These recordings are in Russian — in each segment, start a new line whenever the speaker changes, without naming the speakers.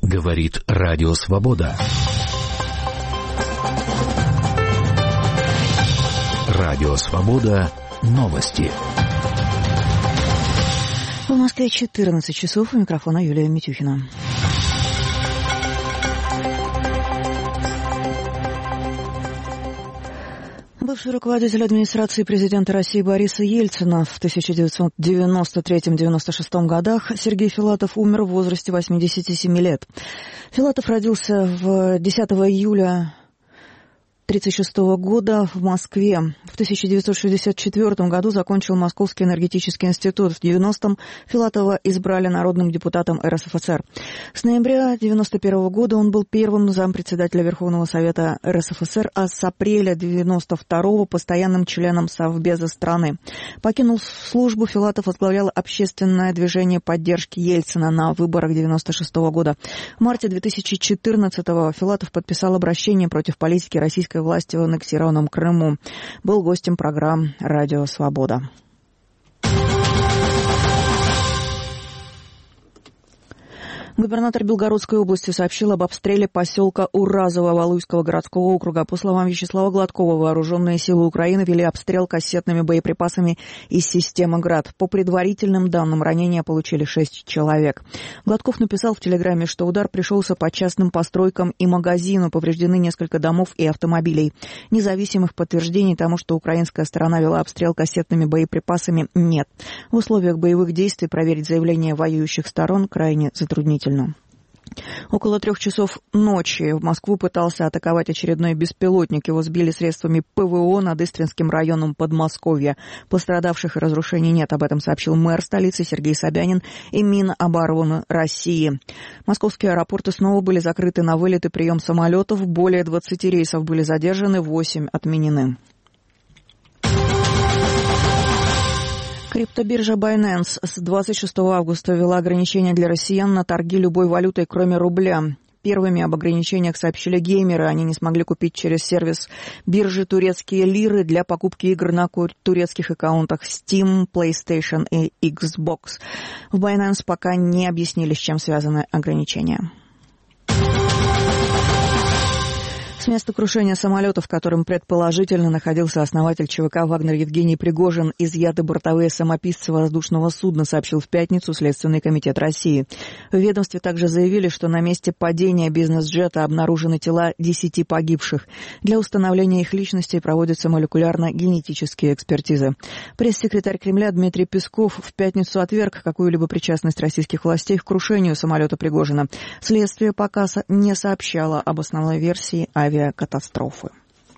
Говорит Радио Свобода. Радио Свобода. Новости.
В Москве 14 часов. У микрофона Юлия Митюхина. Бывший руководитель администрации президента России Бориса Ельцина в 1993-96 годах Сергей Филатов умер в возрасте 87 лет. Филатов родился 10 июля 1936 года в Москве. В 1964 году закончил Московский энергетический институт. В 90-м Филатова избрали народным депутатом РСФСР. С ноября 1991 года он был первым зампредседателя Верховного Совета РСФСР, а с апреля 1992 постоянным членом Совбеза страны. Покинув службу, Филатов возглавлял общественное движение поддержки Ельцина на выборах 1996 года. В марте 2014 Филатов подписал обращение против политики российской власти в аннексированном Крыму. Был гостем программ «Радио Свобода». Губернатор Белгородской области сообщил об обстреле поселка Уразово Валуйского городского округа. По словам Вячеслава Гладкова, вооруженные силы Украины вели обстрел кассетными боеприпасами из системы «Град». По предварительным данным, ранения получили 6 человек. Гладков написал в телеграмме, что удар пришелся по частным постройкам и магазину. Повреждены несколько домов и автомобилей. Независимых подтверждений тому, что украинская сторона вела обстрел кассетными боеприпасами, нет. В условиях боевых действий проверить заявления воюющих сторон крайне затруднительно. Около 3 часов ночи в Москву пытался атаковать очередной беспилотник. Его сбили средствами ПВО над Истринским районом Подмосковья. Пострадавших и разрушений нет. Об этом сообщил мэр столицы Сергей Собянин и Минобороны России. Московские аэропорты снова были закрыты на вылет и прием самолетов. Более 20 рейсов были задержаны, 8 отменены. Криптобиржа Binance с 26 августа ввела ограничения для россиян на торги любой валютой, кроме рубля. Первыми об ограничениях сообщили геймеры. Они не смогли купить через сервис биржи турецкие лиры для покупки игр на турецких аккаунтах Steam, PlayStation и Xbox. В Binance пока не объяснили, с чем связаны ограничения. С места крушения самолета, в котором предположительно находился основатель ЧВК «Вагнер» Евгений Пригожин, изъяты бортовые самописцы воздушного судна, сообщил в пятницу Следственный комитет России. В ведомстве также заявили, что на месте падения бизнес-джета обнаружены тела 10 погибших. Для установления их личностей проводятся молекулярно-генетические экспертизы. Пресс-секретарь Кремля Дмитрий Песков в пятницу отверг какую-либо причастность российских властей к крушению самолета Пригожина. Следствие пока не сообщало об основной версии авиакатастрофы.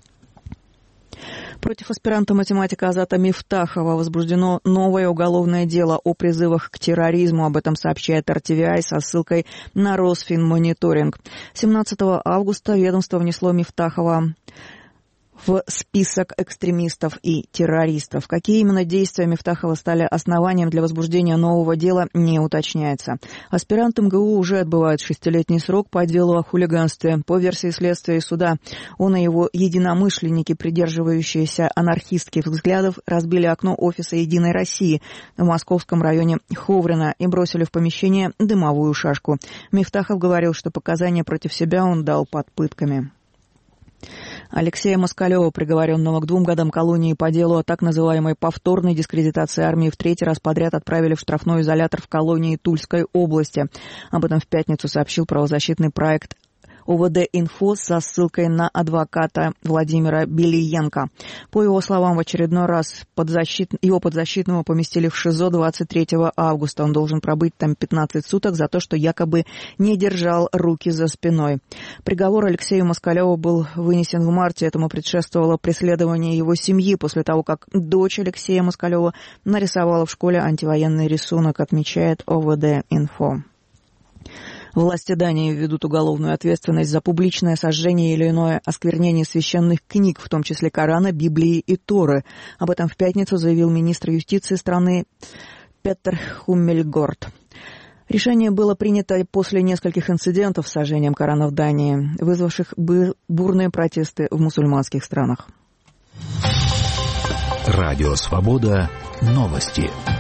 Против аспиранта математика Азата Мифтахова возбуждено новое уголовное дело о призывах к терроризму. Об этом сообщает RTVI со ссылкой на Росфинмониторинг. 17 августа ведомство внесло Мифтахова в список экстремистов и террористов. Какие именно действия Мифтахова стали основанием для возбуждения нового дела, не уточняется. Аспирант МГУ уже отбывает 6-летний срок по делу о хулиганстве. По версии следствия и суда, он и его единомышленники, придерживающиеся анархистских взглядов, разбили окно офиса «Единой России» в московском районе Ховрино и бросили в помещение дымовую шашку. Мифтахов говорил, что показания против себя он дал под пытками. Алексея Москалева, приговоренного к 2 годам колонии по делу о так называемой повторной дискредитации армии, в 3-й раз подряд отправили в штрафной изолятор в колонии Тульской области. Об этом в пятницу сообщил правозащитный проект ОВД-Инфо со ссылкой на адвоката Владимира Белиенко. По его словам, в очередной раз его подзащитного поместили в ШИЗО 23 августа. Он должен пробыть там 15 суток за то, что якобы не держал руки за спиной. Приговор Алексею Москалеву был вынесен в марте. Этому предшествовало преследование его семьи после того, как дочь Алексея Москалева нарисовала в школе антивоенный рисунок, отмечает ОВД-Инфо. Власти Дании введут уголовную ответственность за публичное сожжение или иное осквернение священных книг, в том числе Корана, Библии и Торы. Об этом в пятницу заявил министр юстиции страны Петер Хуммельгорд. Решение было принято после нескольких инцидентов с сожжением Корана в Дании, вызвавших бурные протесты в мусульманских странах.
Радио Свобода. Новости.